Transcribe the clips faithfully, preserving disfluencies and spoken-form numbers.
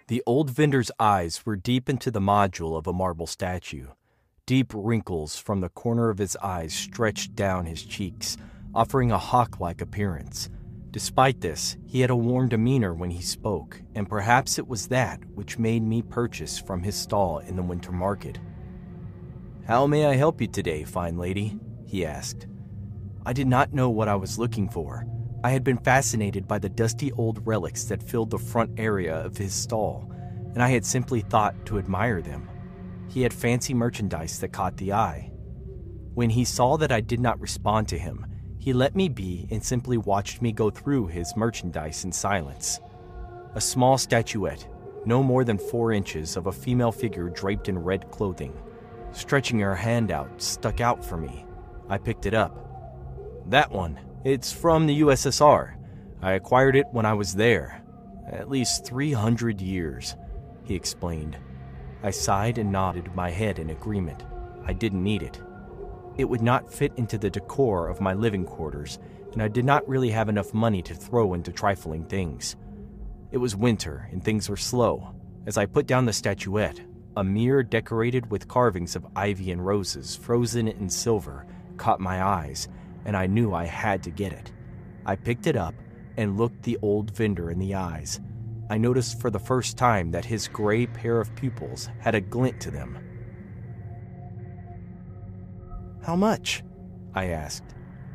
The old vendor's eyes were deep into the module of a marble statue. Deep wrinkles from the corner of his eyes stretched down his cheeks, offering a hawk-like appearance. Despite this, he had a warm demeanor when he spoke, and perhaps it was that which made me purchase from his stall in the winter market. "How may I help you today, fine lady?" he asked. I did not know what I was looking for. I had been fascinated by the dusty old relics that filled the front area of his stall, and I had simply thought to admire them. He had fancy merchandise that caught the eye. When he saw that I did not respond to him, he let me be and simply watched me go through his merchandise in silence. A small statuette, no more than four inches, of a female figure draped in red clothing, stretching her hand out, stuck out for me. I picked it up. "That one. It's from the U S S R. I acquired it when I was there. At least three hundred years, he explained. I sighed and nodded my head in agreement. I didn't need it. It would not fit into the decor of my living quarters, and I did not really have enough money to throw into trifling things. It was winter, and things were slow. As I put down the statuette, a mirror decorated with carvings of ivy and roses, frozen in silver, caught my eyes, and I knew I had to get it. I picked it up and looked the old vendor in the eyes. I noticed for the first time that his gray pair of pupils had a glint to them. "How much?" I asked.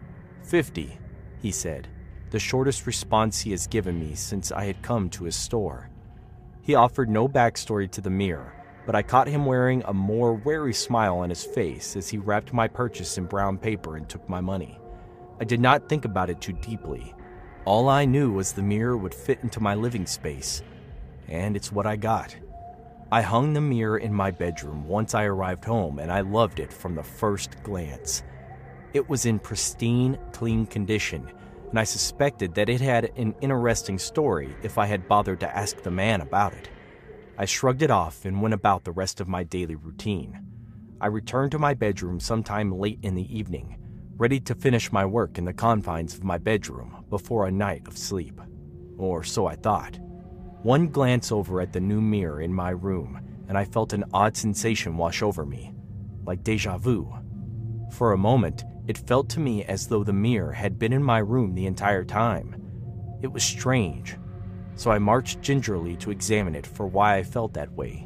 Fifty, he said, the shortest response he has given me since I had come to his store. He offered no backstory to the mirror, but I caught him wearing a more wary smile on his face as he wrapped my purchase in brown paper and took my money. I did not think about it too deeply. All I knew was the mirror would fit into my living space, and it's what I got. I hung the mirror in my bedroom once I arrived home, and I loved it from the first glance. It was in pristine, clean condition, and I suspected that it had an interesting story if I had bothered to ask the man about it. I shrugged it off and went about the rest of my daily routine. I returned to my bedroom sometime late in the evening, ready to finish my work in the confines of my bedroom before a night of sleep. Or so I thought. One glance over at the new mirror in my room, and I felt an odd sensation wash over me, like déjà vu. For a moment, it felt to me as though the mirror had been in my room the entire time. It was strange, so I marched gingerly to examine it for why I felt that way.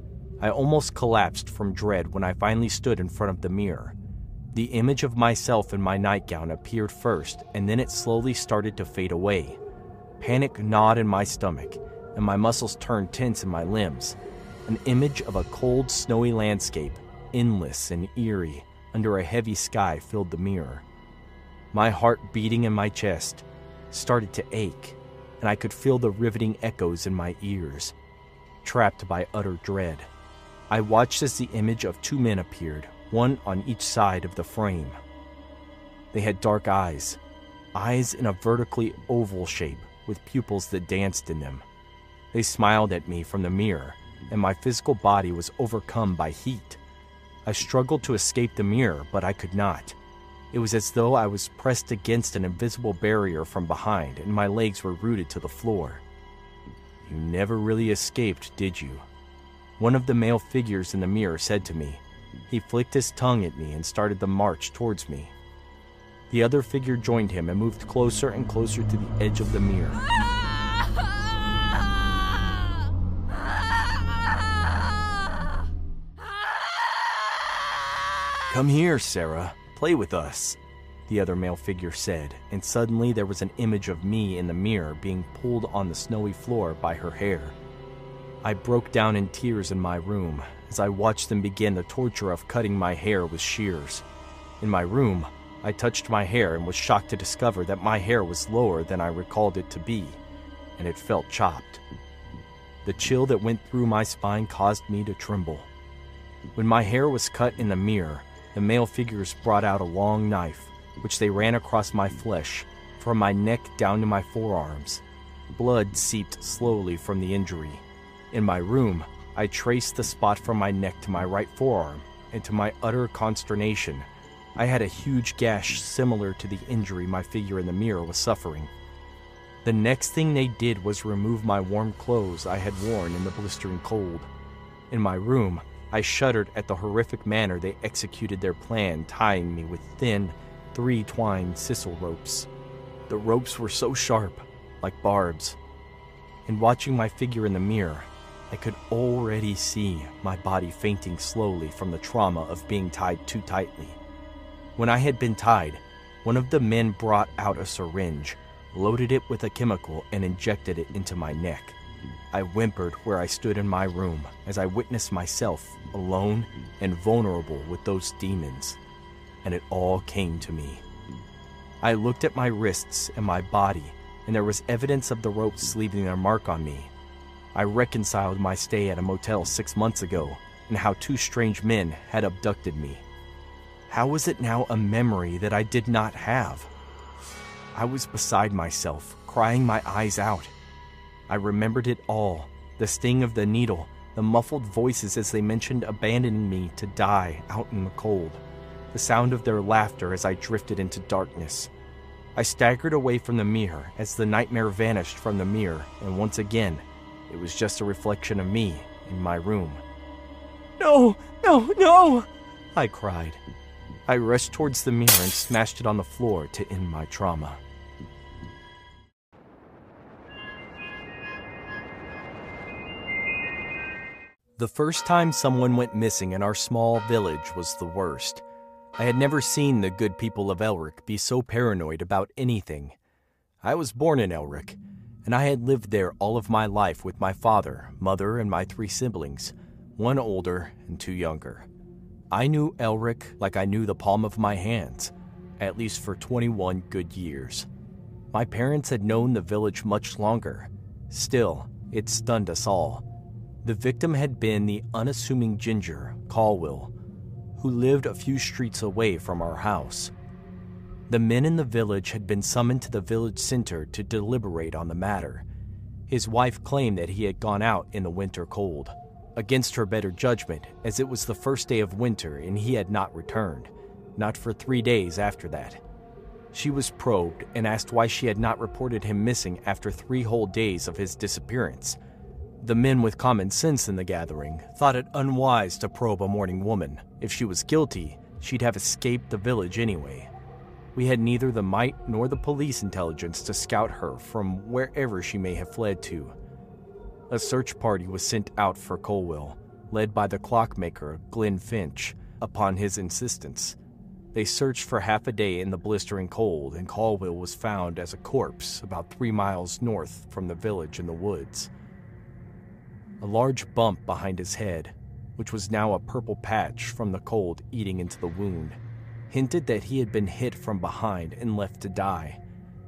I almost collapsed from dread when I finally stood in front of the mirror. The image of myself in my nightgown appeared first, and then it slowly started to fade away. Panic gnawed in my stomach, and my muscles turned tense in my limbs. An image of a cold, snowy landscape, endless and eerie, under a heavy sky filled the mirror. My heart beating in my chest started to ache, and I could feel the riveting echoes in my ears. Trapped by utter dread, I watched as the image of two men appeared, one on each side of the frame. They had dark eyes, eyes in a vertically oval shape with pupils that danced in them. They smiled at me from the mirror, and my physical body was overcome by heat. I struggled to escape the mirror, but I could not. It was as though I was pressed against an invisible barrier from behind, and my legs were rooted to the floor. "You never really escaped, did you?" One of the male figures in the mirror said to me. He flicked his tongue at me and started the march towards me. The other figure joined him and moved closer and closer to the edge of the mirror. "Come here, Sarah. Play with us," the other male figure said, and suddenly there was an image of me in the mirror being pulled on the snowy floor by her hair. I broke down in tears in my room as I watched them begin the torture of cutting my hair with shears. In my room, I touched my hair and was shocked to discover that my hair was lower than I recalled it to be, and it felt chopped. The chill that went through my spine caused me to tremble. When my hair was cut in the mirror, the male figures brought out a long knife, which they ran across my flesh, from my neck down to my forearms. Blood seeped slowly from the injury. In my room, I traced the spot from my neck to my right forearm, and to my utter consternation, I had a huge gash similar to the injury my figure in the mirror was suffering. The next thing they did was remove my warm clothes I had worn in the blistering cold. In my room, I shuddered at the horrific manner they executed their plan, tying me with thin, three-twined sisal ropes. The ropes were so sharp, like barbs. And watching my figure in the mirror, I could already see my body fainting slowly from the trauma of being tied too tightly. When I had been tied, one of the men brought out a syringe, loaded it with a chemical, and injected it into my neck. I whimpered where I stood in my room as I witnessed myself alone and vulnerable with those demons, and it all came to me. I looked at my wrists and my body, and there was evidence of the ropes leaving their mark on me. I reconciled my stay at a motel six months ago and how two strange men had abducted me. How was it now a memory that I did not have? I was beside myself, crying my eyes out. I remembered it all, the sting of the needle, the muffled voices as they mentioned abandoning me to die out in the cold, the sound of their laughter as I drifted into darkness. I staggered away from the mirror as the nightmare vanished from the mirror, and once again, it was just a reflection of me in my room. "No, no, no!" I cried. I rushed towards the mirror and smashed it on the floor to end my trauma. The first time someone went missing in our small village was the worst. I had never seen the good people of Elric be so paranoid about anything. I was born in Elric, and I had lived there all of my life with my father, mother, and my three siblings, one older and two younger. I knew Elric like I knew the palm of my hands, at least for twenty-one good years. My parents had known the village much longer. Still, it stunned us all. The victim had been the unassuming ginger, Caldwell, who lived a few streets away from our house. The men in the village had been summoned to the village center to deliberate on the matter. His wife claimed that he had gone out in the winter cold, against her better judgment, as it was the first day of winter and he had not returned, not for three days after that. She was probed and asked why she had not reported him missing after three whole days of his disappearance. The men with common sense in the gathering thought it unwise to probe a mourning woman. If she was guilty, she'd have escaped the village anyway. We had neither the might nor the police intelligence to scout her from wherever she may have fled to. A search party was sent out for Caldwell, led by the clockmaker, Glenn Finch, upon his insistence. They searched for half a day in the blistering cold, and Caldwell was found as a corpse about three miles north from the village in the woods. A large bump behind his head, which was now a purple patch from the cold eating into the wound, hinted that he had been hit from behind and left to die.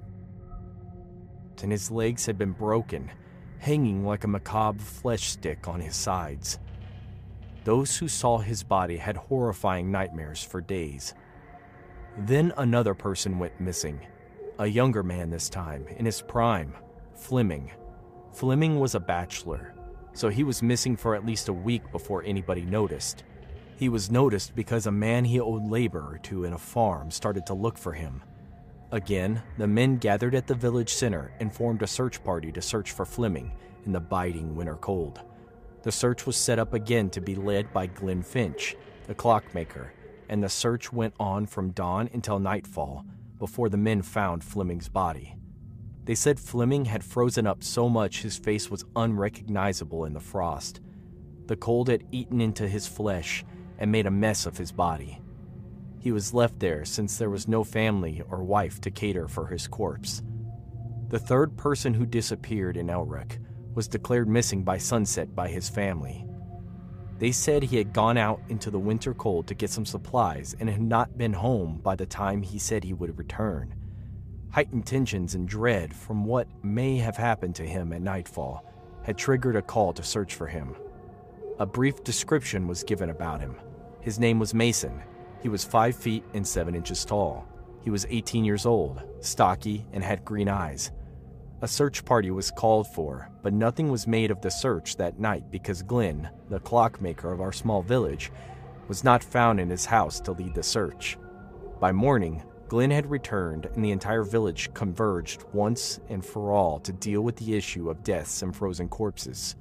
And his legs had been broken, hanging like a macabre flesh stick on his sides. Those who saw his body had horrifying nightmares for days. Then another person went missing, a younger man this time, in his prime, Fleming. Fleming was a bachelor, so he was missing for at least a week before anybody noticed. He was noticed because a man he owed labor to in a farm started to look for him. Again, the men gathered at the village center and formed a search party to search for Fleming in the biting winter cold. The search was set up again to be led by Glenn Finch, the clockmaker, and the search went on from dawn until nightfall before the men found Fleming's body. They said Fleming had frozen up so much his face was unrecognizable in the frost. The cold had eaten into his flesh and made a mess of his body. He was left there since there was no family or wife to cater for his corpse. The third person who disappeared in Elric was declared missing by sunset by his family. They said he had gone out into the winter cold to get some supplies and had not been home by the time he said he would return. Heightened tensions and dread from what may have happened to him at nightfall had triggered a call to search for him. A brief description was given about him. His name was Mason. He was five feet and seven inches tall. He was eighteen years old, stocky, and had green eyes. A search party was called for, but nothing was made of the search that night because Glenn, the clockmaker of our small village, was not found in his house to lead the search. By morning, Glenn had returned, and the entire village converged once and for all to deal with the issue of deaths and frozen corpses.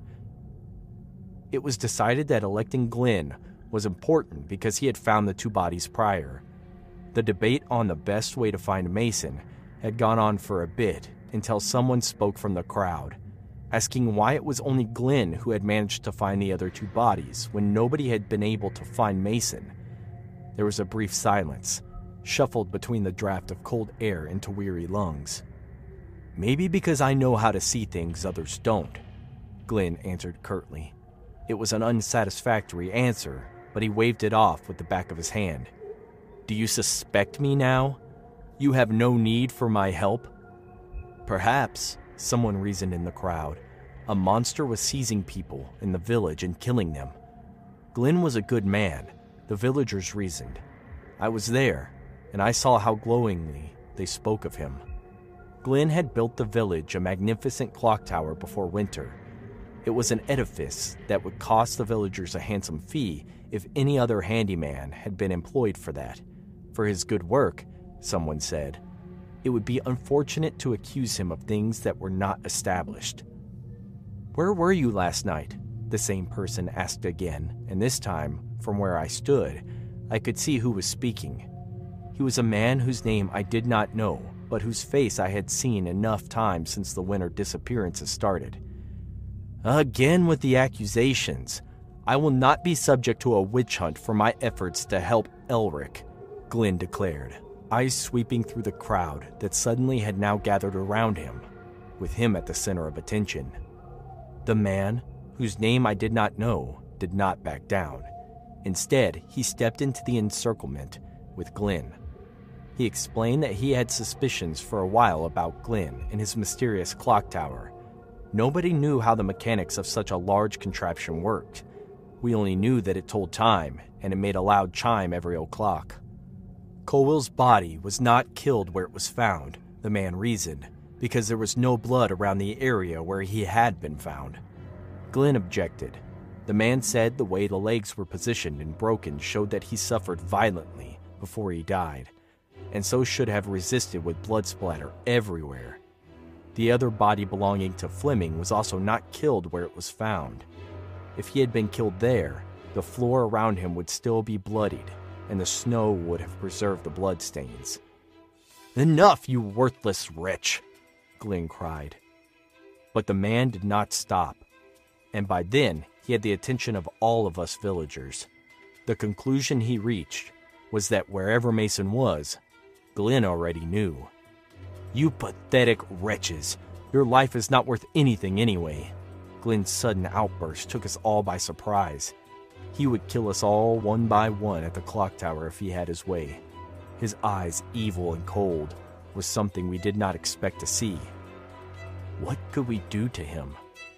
It was decided that electing Glenn was important because he had found the two bodies prior. The debate on the best way to find Mason had gone on for a bit until someone spoke from the crowd, asking why it was only Glenn who had managed to find the other two bodies when nobody had been able to find Mason. There was a brief silence, shuffled between the draft of cold air into weary lungs. "Maybe because I know how to see things others don't," Glenn answered curtly. It was an unsatisfactory answer, but he waved it off with the back of his hand. "Do you suspect me now? You have no need for my help?" "Perhaps," someone reasoned in the crowd. "A monster was seizing people in the village and killing them." Glenn was a good man, the villagers reasoned. I was there, and I saw how glowingly they spoke of him. Glenn had built the village a magnificent clock tower before winter. It was an edifice that would cost the villagers a handsome fee if any other handyman had been employed for that. For his good work, someone said. It would be unfortunate to accuse him of things that were not established. "Where were you last night?" the same person asked again, and this time, from where I stood, I could see who was speaking. He was a man whose name I did not know, but whose face I had seen enough times since the winter disappearances started. "Again with the accusations. I will not be subject to a witch hunt for my efforts to help Elric," Glenn declared, eyes sweeping through the crowd that suddenly had now gathered around him, with him at the center of attention. The man, whose name I did not know, did not back down. Instead, he stepped into the encirclement with Glenn. He explained that he had suspicions for a while about Glenn and his mysterious clock tower. Nobody knew how the mechanics of such a large contraption worked. We only knew that it told time, and it made a loud chime every o'clock. Colwell's body was not killed where it was found, the man reasoned, because there was no blood around the area where he had been found. Glenn objected. The man said the way the legs were positioned and broken showed that he suffered violently before he died, and so should have resisted with blood splatter everywhere. The other body belonging to Fleming was also not killed where it was found. If he had been killed there, the floor around him would still be bloodied, and the snow would have preserved the bloodstains. "Enough, you worthless wretch!" Glenn cried. But the man did not stop, and by then he had the attention of all of us villagers. The conclusion he reached was that wherever Mason was, Glenn already knew. "You pathetic wretches! Your life is not worth anything anyway." Glenn's sudden outburst took us all by surprise. He would kill us all one by one at the clock tower if he had his way. His eyes, evil and cold, was something we did not expect to see. What could we do to him?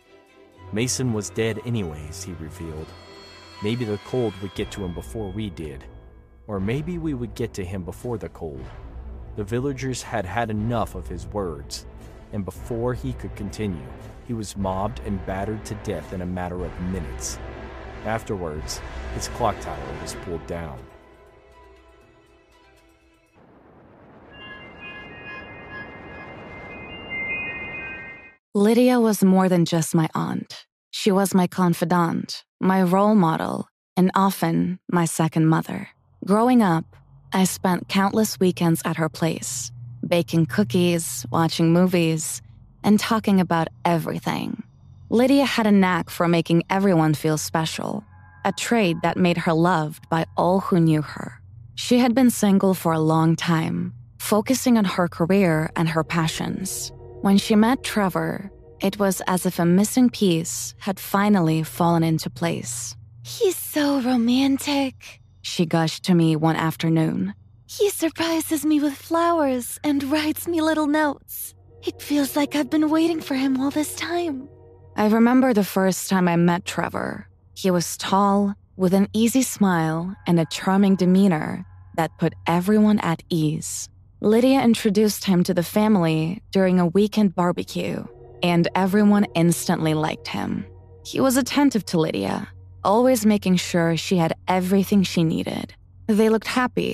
Mason was dead anyways, he revealed. Maybe the cold would get to him before we did. Or maybe we would get to him before the cold. The villagers had had enough of his words, and before he could continue, he was mobbed and battered to death in a matter of minutes. Afterwards, his clock tower was pulled down. Lydia was more than just my aunt. She was my confidant, my role model, and often my second mother. Growing up, I spent countless weekends at her place, baking cookies, watching movies, and talking about everything. Lydia had a knack for making everyone feel special, a trait that made her loved by all who knew her. She had been single for a long time, focusing on her career and her passions. When she met Trevor, it was as if a missing piece had finally fallen into place. "He's so romantic," she gushed to me one afternoon. "He surprises me with flowers and writes me little notes. It feels like I've been waiting for him all this time." I remember the first time I met Trevor. He was tall, with an easy smile and a charming demeanor that put everyone at ease. Lydia introduced him to the family during a weekend barbecue, and everyone instantly liked him. He was attentive to Lydia, always making sure she had everything she needed. They looked happy,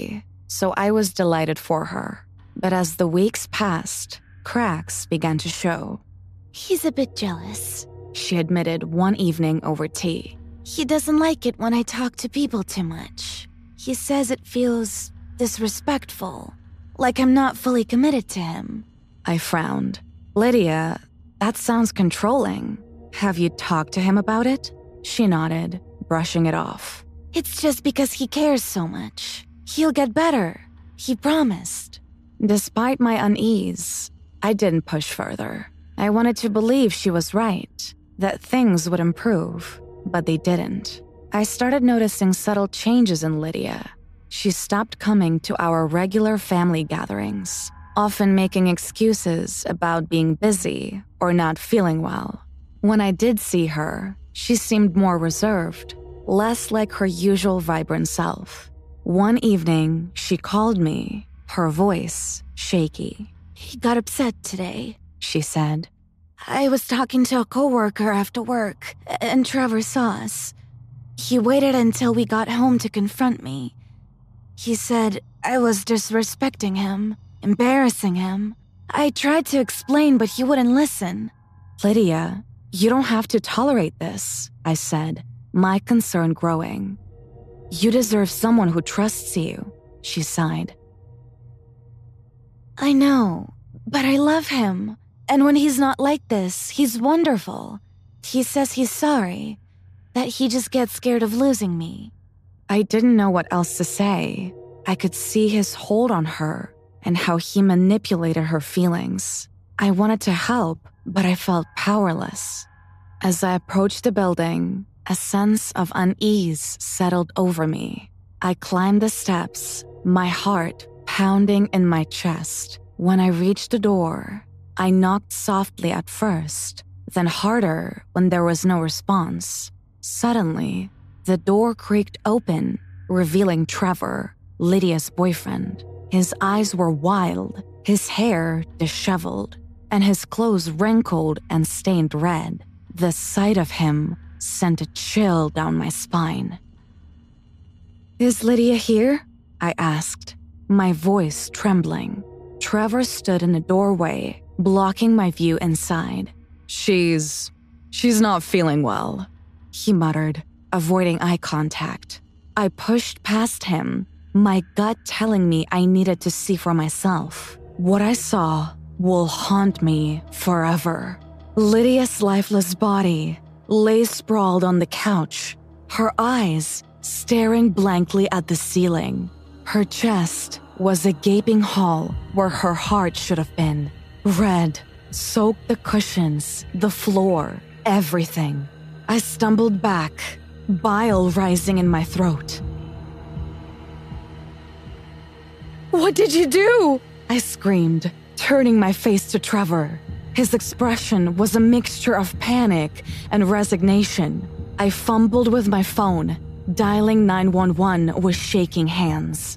so I was delighted for her. But as the weeks passed, cracks began to show. He's a bit jealous, she admitted one evening over tea. He doesn't like it when I talk to people too much. He says it feels disrespectful, like I'm not fully committed to him. I frowned. Lydia, that sounds controlling. Have you talked to him about it? She nodded, brushing it off. It's just because he cares so much. He'll get better. He promised. Despite my unease, I didn't push further. I wanted to believe she was right, that things would improve, but they didn't. I started noticing subtle changes in Lydia. She stopped coming to our regular family gatherings, often making excuses about being busy or not feeling well. When I did see her, she seemed more reserved, less like her usual vibrant self. One evening, she called me, her voice shaky. He got upset today, she said. I was talking to a coworker after work, and Trevor saw us. He waited until we got home to confront me. He said I was disrespecting him, embarrassing him. I tried to explain, but he wouldn't listen. Lydia, you don't have to tolerate this, I said, my concern growing. You deserve someone who trusts you, she sighed. I know, but I love him. And when he's not like this, he's wonderful. He says he's sorry, that he just gets scared of losing me. I didn't know what else to say. I could see his hold on her and how he manipulated her feelings. I wanted to help, but I felt powerless. As I approached the building, a sense of unease settled over me. I climbed the steps, my heart pounding in my chest. When I reached the door, I knocked softly at first, then harder when there was no response. Suddenly, the door creaked open, revealing Trevor, Lydia's boyfriend. His eyes were wild, his hair disheveled, and his clothes wrinkled and stained red. The sight of him sent a chill down my spine. "Is Lydia here?" I asked, my voice trembling. Trevor stood in the doorway, blocking my view inside. She's... she's not feeling well, he muttered, avoiding eye contact. I pushed past him, my gut telling me I needed to see for myself. What I saw will haunt me forever. Lydia's lifeless body lay sprawled on the couch, her eyes staring blankly at the ceiling. Her chest was a gaping hole where her heart should have been. Red soaked the cushions, the floor, everything. I stumbled back, bile rising in my throat. "What did you do?" I screamed, turning my face to Trevor. His expression was a mixture of panic and resignation. I fumbled with my phone, dialing nine one one with shaking hands.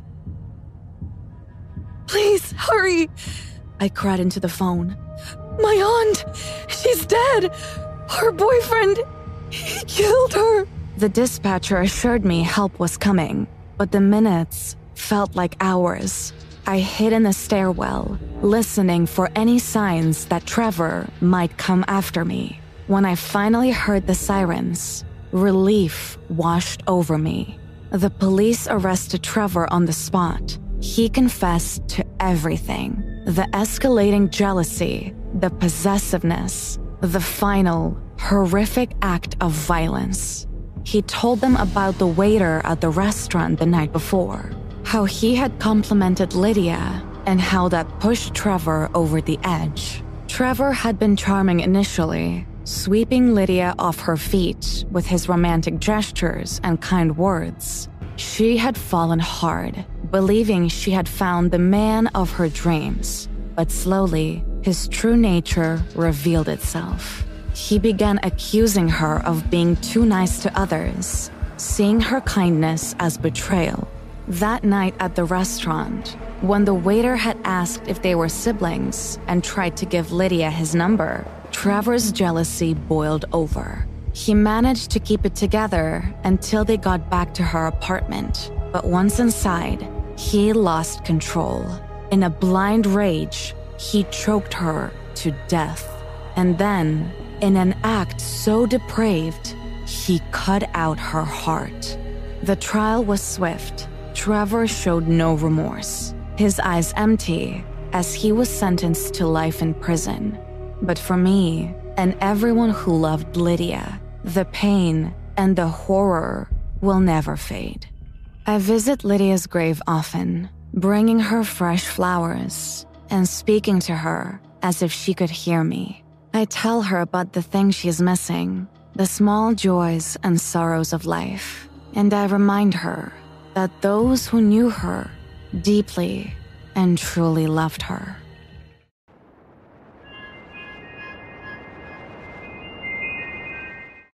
"Please, hurry!" I cried into the phone. "My aunt! She's dead! Her boyfriend! He killed her!" The dispatcher assured me help was coming, but the minutes felt like hours. I hid in the stairwell, listening for any signs that Trevor might come after me. When I finally heard the sirens, relief washed over me. The police arrested Trevor on the spot. He confessed to everything. The escalating jealousy, the possessiveness, the final, horrific act of violence. He told them about the waiter at the restaurant the night before, how he had complimented Lydia, and how that pushed Trevor over the edge. Trevor had been charming initially, sweeping Lydia off her feet with his romantic gestures and kind words. She had fallen hard, believing she had found the man of her dreams. But slowly, his true nature revealed itself. He began accusing her of being too nice to others, seeing her kindness as betrayal. That night at the restaurant, when the waiter had asked if they were siblings and tried to give Lydia his number, Trevor's jealousy boiled over. He managed to keep it together until they got back to her apartment. But once inside, He lost control. In a blind rage, he choked her to death. And then, in an act so depraved, he cut out her heart. The trial was swift. Trevor showed no remorse, his eyes empty, as he was sentenced to life in prison. But for me, and everyone who loved Lydia, the pain and the horror will never fade. I visit Lydia's grave often, bringing her fresh flowers and speaking to her as if she could hear me. I tell her about the things she's missing, the small joys and sorrows of life, and I remind her that those who knew her deeply and truly loved her.